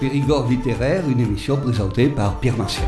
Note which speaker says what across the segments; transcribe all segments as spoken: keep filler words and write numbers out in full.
Speaker 1: Périgord littéraire, une émission présentée par Pierre Martial.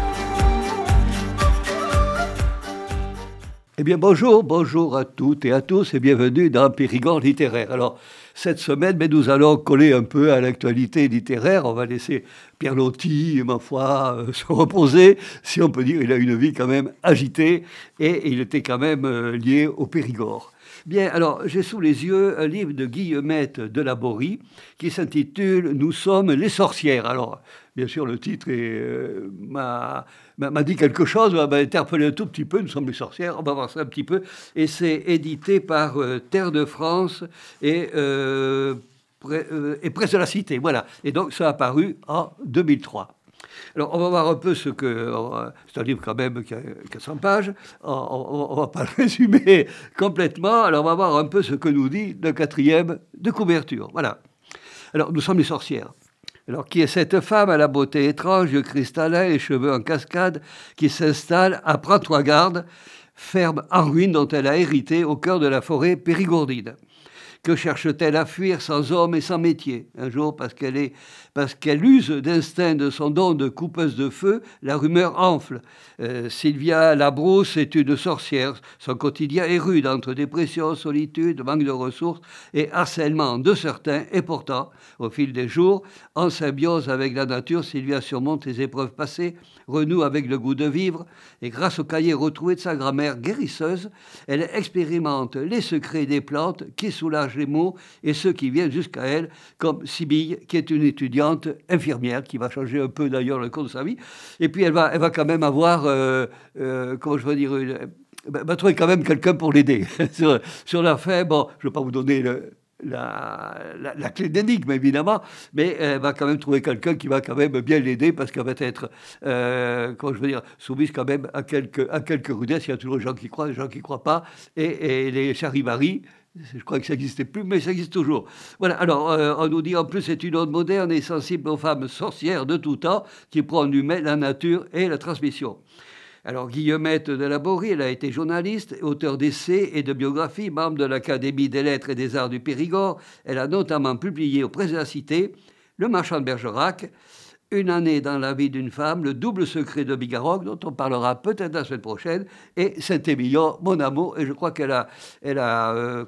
Speaker 1: Eh bien bonjour, bonjour à toutes et à tous et bienvenue dans Périgord littéraire. Alors cette semaine, mais nous allons coller un peu à l'actualité littéraire. On va laisser Pierre Loti, ma foi, euh, se reposer. Si on peut dire, il a une vie quand même agitée et il était quand même euh, lié au Périgord. Bien, alors, j'ai sous les yeux un livre de Guillemette de la Borie qui s'intitule « Nous sommes les sorcières ». Alors, bien sûr, le titre est, euh, m'a, m'a dit quelque chose, m'a interpellé un tout petit peu. « Nous sommes les sorcières », on va voir ça un petit peu. Et c'est édité par euh, Terre de France et, euh, près, euh, et Presse de la Cité. Voilà. Et donc, ça a paru en deux mille trois. Alors, on va voir un peu ce que... C'est un livre quand même qui a, qui a cent pages. On ne va pas le résumer complètement. Alors, on va voir un peu ce que nous dit le quatrième de couverture. Voilà. Alors, nous sommes les sorcières. Alors, qui est cette femme à la beauté étrange, yeux cristallins et cheveux en cascade, qui s'installe à Prends-toi garde, ferme en ruine dont elle a hérité au cœur de la forêt périgourdine? Que cherche-t-elle à fuir sans homme et sans métier? Un jour, parce qu'elle est, parce qu'elle use d'instinct de son don de coupeuse de feu, la rumeur enfle. Euh, Sylvia Labrousse est une sorcière. Son quotidien est rude entre dépression, solitude, manque de ressources et harcèlement de certains. Et pourtant, au fil des jours, en symbiose avec la nature, Sylvia surmonte les épreuves passées, renoue avec le goût de vivre et grâce au cahier retrouvé de sa grand-mère guérisseuse, elle expérimente les secrets des plantes qui soulagent les maux et ceux qui viennent jusqu'à elle, comme Sibylle, qui est une étudiante infirmière, qui va changer un peu d'ailleurs le cours de sa vie. Et puis elle va, elle va quand même avoir, euh, euh, comment je veux dire, une, elle va trouver quand même quelqu'un pour l'aider. sur, sur la fin, bon, je ne vais pas vous donner le... La, la, la clé d'énigme, évidemment, mais elle va quand même trouver quelqu'un qui va quand même bien l'aider parce qu'elle va être, euh, comment je veux dire, soumise quand même à quelques, à quelques rudesses. Il y a toujours des gens qui croient, des gens qui ne croient pas. Et, et les charivaris, je crois que ça n'existait plus, mais ça existe toujours. Voilà, alors euh, on nous dit en plus c'est une ode moderne et sensible aux femmes sorcières de tout temps qui prend l'humain, la nature et la transmission. Alors, Guillemette de la Borie, elle a été journaliste, auteur d'essais et de biographies, membre de l'Académie des lettres et des arts du Périgord. Elle a notamment publié aux Presses de la Cité Le Marchand de Bergerac, Une année dans la vie d'une femme, Le double secret de Bigarog, dont on parlera peut-être la semaine prochaine, et Saint-Émilion, Mon amour. Et je crois qu'elle a, elle a euh,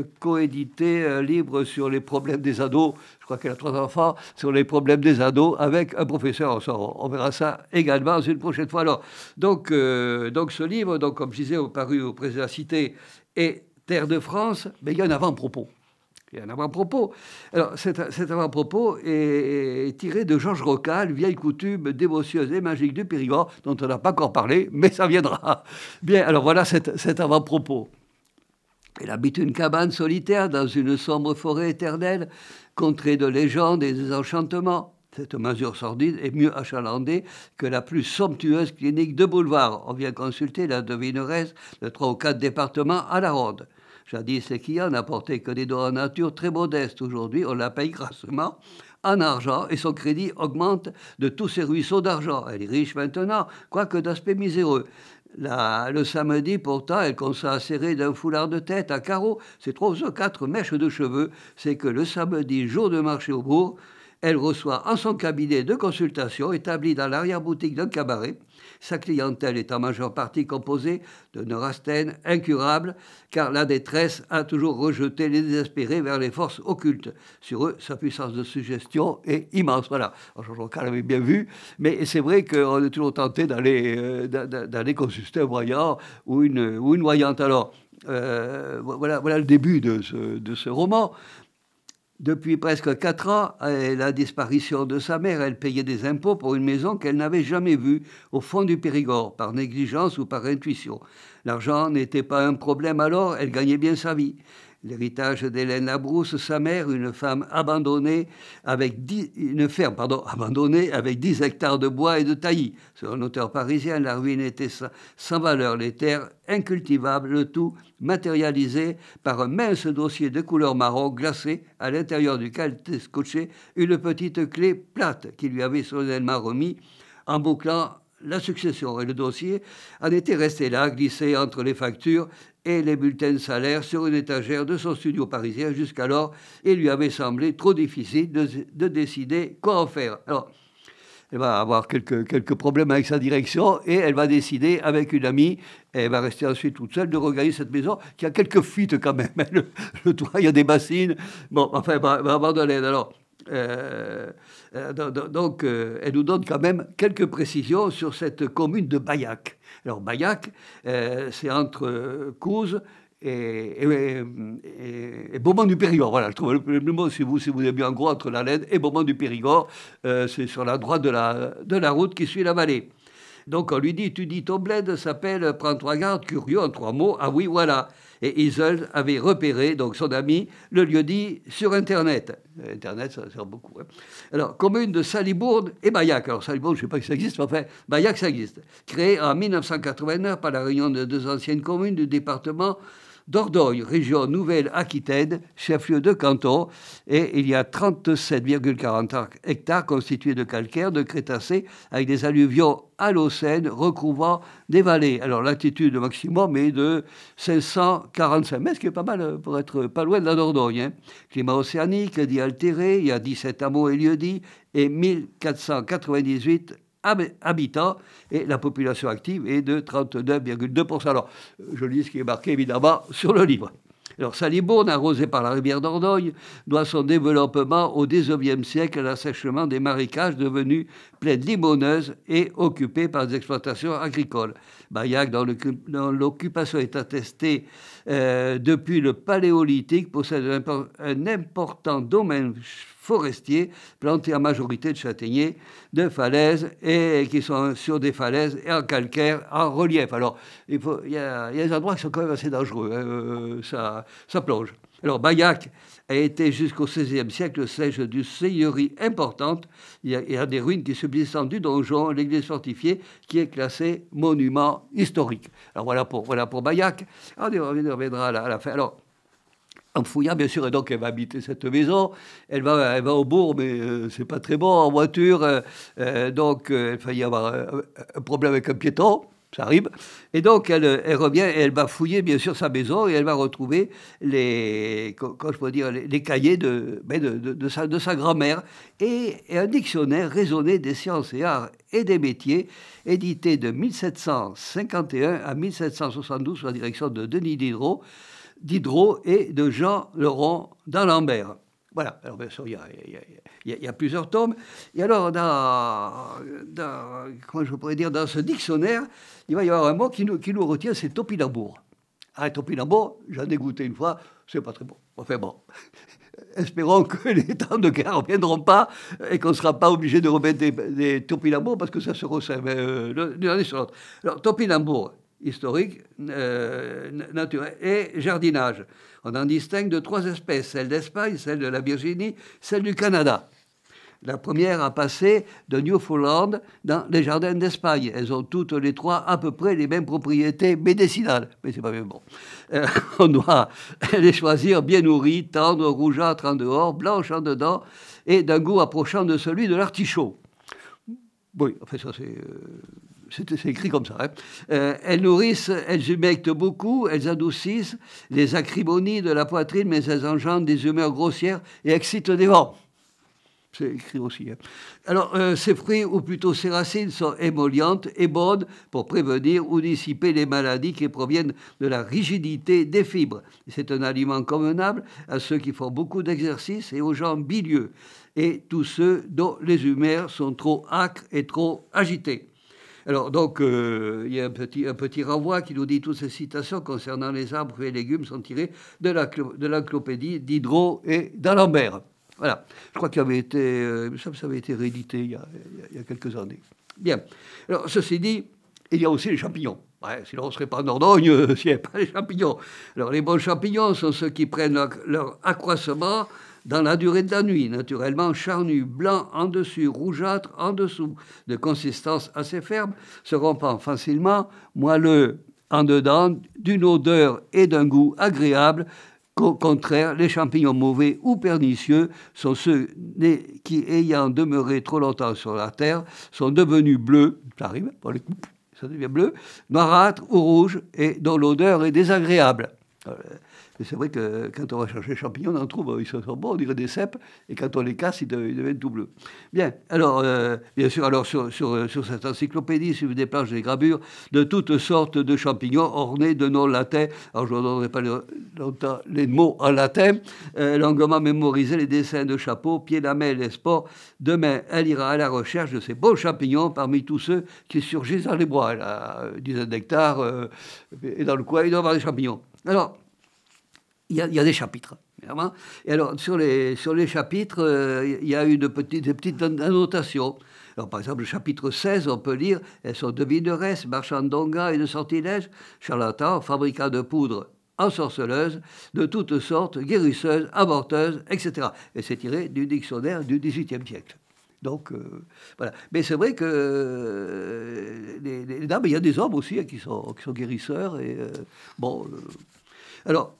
Speaker 1: coédité un livre sur les problèmes des ados. Je crois qu'elle a trois enfants sur les problèmes des ados avec un professeur. On verra ça également une prochaine fois. Alors, donc, euh, donc ce livre, donc, comme je disais, paru au Presse de la Cité et Terre de France, mais il y a un avant-propos. Il y a un avant-propos. Alors, cet, cet avant-propos est, est tiré de Georges Rocal, vieille coutume dévotieuse et magique du Périgord, dont on n'a pas encore parlé, mais ça viendra. Bien, alors voilà cet, cet avant-propos. Elle habite une cabane solitaire dans une sombre forêt éternelle, contrée de légendes et des enchantements. Cette masure sordide est mieux achalandée que la plus somptueuse clinique de boulevard. On vient consulter la devineresse de trois ou quatre départements à la ronde. Jadis, les clients n'apportaient que des dons en nature très modestes. Aujourd'hui, on la paye grassement en argent et son crédit augmente de tous ses ruisseaux d'argent. Elle est riche maintenant, quoique d'aspect miséreux. La, le samedi, pourtant, elle consent à serrer d'un foulard de tête à carreaux ses trois ou quatre mèches de cheveux. C'est que le samedi, jour de marché au bourg, elle reçoit en son cabinet de consultation, établi dans l'arrière-boutique d'un cabaret, sa clientèle est en majeure partie composée de neurastènes incurables, car la détresse a toujours rejeté les désespérés vers les forces occultes. Sur eux, sa puissance de suggestion est immense. Voilà, Georges Rocal l'avait bien vu, mais c'est vrai qu'on est toujours tenté d'aller, euh, d'aller consulter un voyant ou une, ou une voyante. Alors, euh, voilà, voilà le début de ce, de ce roman. Depuis presque quatre ans, à la disparition de sa mère, elle payait des impôts pour une maison qu'elle n'avait jamais vue au fond du Périgord, par négligence ou par intuition. L'argent n'était pas un problème alors, elle gagnait bien sa vie. L'héritage d'Hélène Labrousse, sa mère, une femme abandonnée avec dix, une ferme pardon, abandonnée avec dix hectares de bois et de taillis. Selon l'auteur parisien, la ruine était sans valeur, les terres incultivables, le tout matérialisé par un mince dossier de couleur marron glacé à l'intérieur duquel était scotchée une petite clé plate qui lui avait solennellement remis en bouclant la succession. Et le dossier en était resté là, glissé entre les factures et les bulletins de salaire sur une étagère de son studio parisien. Jusqu'alors, il lui avait semblé trop difficile de, de décider quoi en faire. Alors, elle va avoir quelques, quelques problèmes avec sa direction et elle va décider avec une amie, et elle va rester ensuite toute seule, de regagner cette maison qui a quelques fuites quand même. Le, le toit, il y a des bassines. Bon, enfin, elle va, va abandonner. Alors, euh, euh, donc, euh, elle nous donne quand même quelques précisions sur cette commune de Baillac. Alors, Baillac, euh, c'est entre euh, Couz et, et, et, et Beaumont-du-Périgord. Voilà, je trouve le, le mot, si vous, si vous avez bien en gros, entre la Laine et Beaumont-du-Périgord. Euh, c'est sur la droite de la, de la route qui suit la vallée. Donc on lui dit, tu dis ton bled s'appelle, prends-toi garde, curieux, en trois mots, ah oui, voilà. Et Isel avait repéré, donc son ami, le lieu-dit sur Internet. Internet, ça sert beaucoup. Hein. Alors, commune de Salibourne et Baillac. Alors, Salibourne, je ne sais pas si ça existe, mais enfin, Baillac, ça existe. Créé en mille neuf cent quatre-vingt-neuf par la réunion de deux anciennes communes du département Dordogne, région Nouvelle-Aquitaine, chef-lieu de canton, et il y a trente-sept virgule quarante hectares constitués de calcaire, de crétacés, avec des alluvions halocènes recouvrant des vallées. Alors l'altitude maximum est de cinq cent quarante-cinq mètres, ce qui est pas mal pour être pas loin de la Dordogne. Hein. Climat océanique, dit altéré, il y a dix-sept hameaux et lieux-dits, et mille quatre cent quatre-vingt-dix-huit habitants, et la population active est de trente-neuf virgule deux pour cent. Alors, je lis ce qui est marqué évidemment sur le livre. Alors, Salibourne, arrosée par la rivière Dordogne, doit son développement au dix-neuvième siècle à l'assèchement des marécages devenus plaines limoneuses et occupés par des exploitations agricoles. Baillac, dont l'occupation est attestée euh, depuis le Paléolithique, possède un, un important domaine forestier planté en majorité de châtaigniers, de falaises, et qui sont sur des falaises et en calcaire, en relief. Alors, il, faut, il, y a, il y a des endroits qui sont quand même assez dangereux, hein, euh, ça, ça plonge. Alors, Baillac a été jusqu'au seizième siècle le siège d'une seigneurie importante. Il y, a, il y a des ruines qui subsistent du donjon, l'église fortifiée, qui est classée monument historique. Alors, voilà pour, voilà pour Baillac. On y reviendra à la, à la fin. Alors, en fouillant, bien sûr, et donc elle va habiter cette maison, elle va, elle va au bourg, mais euh, c'est pas très bon en voiture, euh, euh, donc euh, il va y avoir un, un problème avec un piéton, ça arrive, et donc elle, elle revient et elle va fouiller, bien sûr, sa maison, et elle va retrouver les, comment je peux dire, les, les cahiers de, de, de, de sa, de sa grand-mère, et, et un dictionnaire raisonné des sciences et arts et des métiers, édité de mille sept cent cinquante et un à mille sept cent soixante-douze sous la direction de Denis Diderot, Diderot et de Jean Leron d'Alembert. Voilà, alors bien sûr, il y a, il y a, il y a, il y a plusieurs tomes. Et alors, dans, dans, comment je pourrais dire, dans ce dictionnaire, il va y avoir un mot qui nous, qui nous retient, c'est topinambour. Ah, topinambour, j'en ai goûté une fois, c'est pas très bon. Enfin bon, espérons que les temps de guerre ne reviendront pas et qu'on ne sera pas obligé de remettre des, des topinambours parce que ça se resserre euh, d'une année sur l'autre. Alors, topinambour, historique, euh, naturel et jardinage. On en distingue de trois espèces, celle d'Espagne, celle de la Virginie, celle du Canada. La première a passé de Newfoundland dans les jardins d'Espagne. Elles ont toutes les trois à peu près les mêmes propriétés médicinales. Mais c'est pas bien bon. Euh, on doit les choisir bien nourries, tendres, rougeâtres en dehors, blanches en dedans, et d'un goût approchant de celui de l'artichaut. Oui, en fait, ça c'est... Euh C'est, c'est écrit comme ça. Hein. Euh, elles nourrissent, elles humectent beaucoup, elles adoucissent les acrimonies de la poitrine, mais elles engendrent des humeurs grossières et excitent des vents. C'est écrit aussi. Hein. Alors, euh, ces fruits, ou plutôt ces racines, sont émollientes et bonnes pour prévenir ou dissiper les maladies qui proviennent de la rigidité des fibres. C'est un aliment convenable à ceux qui font beaucoup d'exercice et aux gens bilieux, et tous ceux dont les humeurs sont trop âcres et trop agitées. Alors, donc, euh, il y a un petit, un petit renvoi qui nous dit toutes ces citations concernant les arbres, fruits et légumes sont tirées de, la, de l'encyclopédie Diderot et d'Alembert. Voilà. Je crois qu'il avait été, euh, ça, ça avait été réédité il y, a, il y a quelques années. Bien. Alors, ceci dit, il y a aussi les champignons. Ouais, sinon, on ne serait pas en Dordogne euh, s'il n'y avait pas les champignons. Alors, les bons champignons sont ceux qui prennent leur, leur accroissement dans la durée de la nuit, naturellement charnus, blancs en dessus, rougeâtres en dessous, de consistance assez ferme, se rompant facilement, moelleux en dedans, d'une odeur et d'un goût agréable. Au contraire, les champignons mauvais ou pernicieux sont ceux qui, ayant demeuré trop longtemps sur la terre, sont devenus bleus, ça arrive, pour les coupes, ça devient bleu, noirâtre ou rouge, et dont l'odeur est désagréable. Euh, c'est vrai que quand on va chercher champignons, on en trouve, ils sont bons, on dirait des cèpes, et quand on les casse, ils, de, ils deviennent tout bleus. Bien, alors, euh, bien sûr, alors sur, sur, sur cette encyclopédie, sur des planches, des gravures de toutes sortes de champignons ornés de noms latins. Alors, je ne donnerai pas le, longtemps les mots en latin. Euh, longuement mémoriser les dessins de chapeaux, pieds, lamelles et sports. Demain, elle ira à la recherche de ces beaux champignons parmi tous ceux qui surgissent dans les bois. Elle a une dizaine d'hectares, euh, et dans le coin, il doit y avoir des champignons. Alors, il y, a, il y a des chapitres, évidemment. Et alors, sur les, sur les chapitres, euh, il y a une petite, des petites annotations. Alors, par exemple, le chapitre seize, on peut lire « Elles sont devineresses, marchands d'ongas et de sortilèges, charlatans, fabricants de poudre, ensorceleuses, de toutes sortes, guérisseuses, avorteuses, et cetera » Et c'est tiré du dictionnaire du dix-huitième siècle. Donc, euh, voilà. Mais c'est vrai que euh, les, les dames, il y a des hommes aussi hein, qui, sont, qui sont guérisseurs. Et, euh, bon, euh, alors...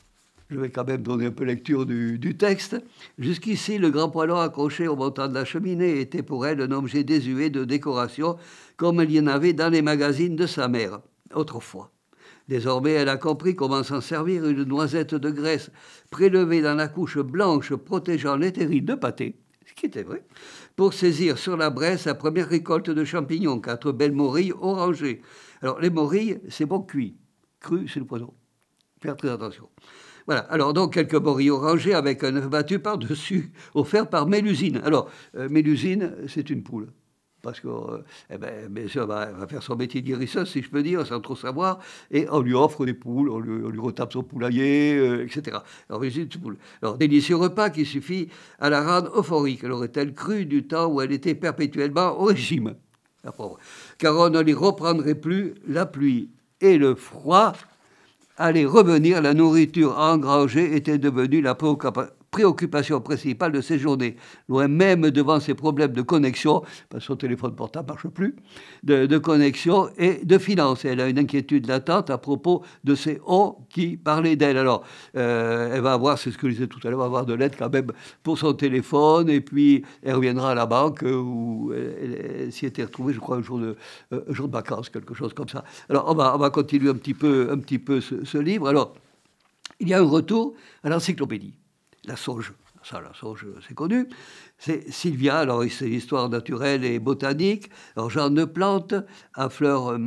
Speaker 1: Je vais quand même donner un peu lecture du, du texte. Jusqu'ici, le grand poêlon accroché au montant de la cheminée était pour elle un objet désuet de décoration, comme il y en avait dans les magazines de sa mère, autrefois. Désormais, elle a compris comment s'en servir une noisette de graisse prélevée dans la couche blanche protégeant les terrines de pâté, ce qui était vrai, pour saisir sur la braise sa première récolte de champignons, quatre belles morilles orangées. Alors, les morilles, c'est bon cuit. Cru, c'est le poison. Faire très attention. Voilà, alors donc quelques morilles orangées avec un œuf battu par-dessus, offert par Mélusine. Alors, euh, Mélusine, c'est une poule. Parce que, euh, eh ben, bien sûr, elle va, elle va faire son métier de guérisseuse, si je peux dire, sans trop savoir, et on lui offre des poules, on lui, on lui retape son poulailler, euh, et cetera. Alors, Mélusine, c'est une poule. Alors, délicieux repas qui suffit à la rendre euphorique. Elle aurait-elle cru du temps où elle était perpétuellement au régime, la pauvre. Car on ne lui reprendrait plus la pluie et le froid. Allait revenir, la nourriture engrangée était devenue la préoccupation principale de ses journées. Loin même devant ses problèmes de connexion, parce que son téléphone portable ne marche plus, de, de connexion et de finances. Elle a une inquiétude latente à propos de ces hauts qui parlaient d'elle. Alors, euh, elle va avoir, c'est ce que je disais tout à l'heure, elle va avoir de l'aide quand même pour son téléphone, et puis elle reviendra à la banque où elle, elle, elle s'y était retrouvée, je crois, un jour de, euh, un jour de vacances, quelque chose comme ça. Alors, on va, on va continuer un petit peu, un petit peu ce, ce livre. Alors, il y a un retour à l'encyclopédie. La sauge, ça, la sauge, c'est connu. C'est Sylvia, alors c'est l'histoire naturelle et botanique. Alors, genre de plantes, à fleurs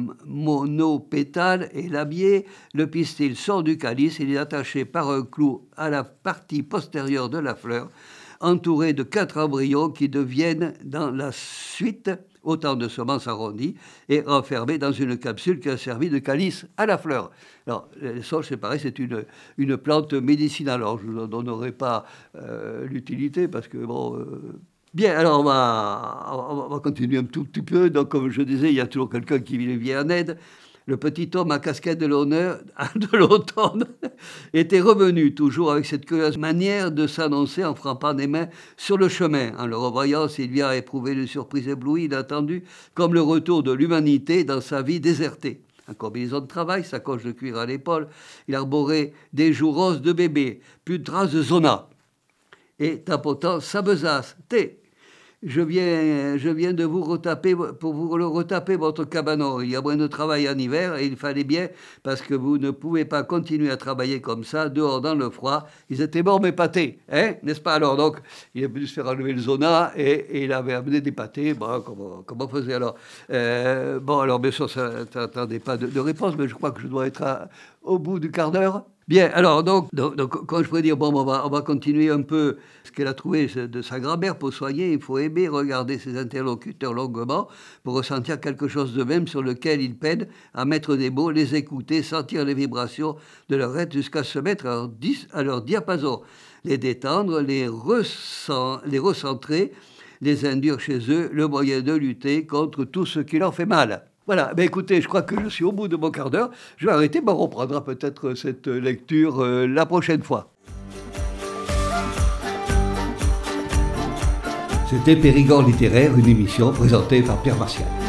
Speaker 1: monopétales et labiées. Le pistil sort du calice, il est attaché par un clou à la partie postérieure de la fleur, entouré de quatre embryons qui deviennent dans la suite autant de semences arrondies et enfermées dans une capsule qui a servi de calice à la fleur. Alors, les sauges, c'est pareil, c'est une, une plante médicinale. Alors, je ne donnerai pas euh, l'utilité parce que, bon... Euh... Bien, alors on va, on va continuer un tout petit peu. Donc, comme je disais, il y a toujours quelqu'un qui vient en aide. Le petit homme à casquette de l'honneur de l'automne était revenu, toujours avec cette curieuse manière de s'annoncer en frappant des mains sur le chemin. En le revoyant, Sylvia a éprouvé une surprise éblouie, inattendue, comme le retour de l'humanité dans sa vie désertée. En combinaison de travail, sa coche de cuir à l'épaule, il arborait des joues roses de bébé, plus de traces de zona. Et tapotant sa besace, « Thé !» Je viens, je viens de vous retaper, pour vous le retaper votre cabanon. Il y a moins de travail en hiver et il fallait bien, parce que vous ne pouvez pas continuer à travailler comme ça, dehors dans le froid. Ils étaient morts mes pâtés, hein, n'est-ce pas? Alors donc, il est venu se faire enlever le zona et, et il avait amené des pâtés. Bon, comment, comment on faisait alors euh, Bon, alors bien sûr, ça n'attendait pas de, de réponse, mais je crois que je dois être à, au bout du quart d'heure. Bien, alors, donc, donc, donc, quand je pourrais dire, bon, on va, on va continuer un peu ce qu'elle a trouvé de sa grand-mère pour soigner, il faut aimer regarder ses interlocuteurs longuement pour ressentir quelque chose de même sur lequel ils peinent à mettre des mots, les écouter, sentir les vibrations de leur être jusqu'à se mettre à leur, dis, à leur diapason, les détendre, les, ressent, les recentrer, les induire chez eux, le moyen de lutter contre tout ce qui leur fait mal. Voilà, ben écoutez, je crois que je suis au bout de mon quart d'heure. Je vais arrêter, mais on reprendra peut-être cette lecture euh, la prochaine fois. C'était Périgord littéraire, une émission présentée par Pierre Martial.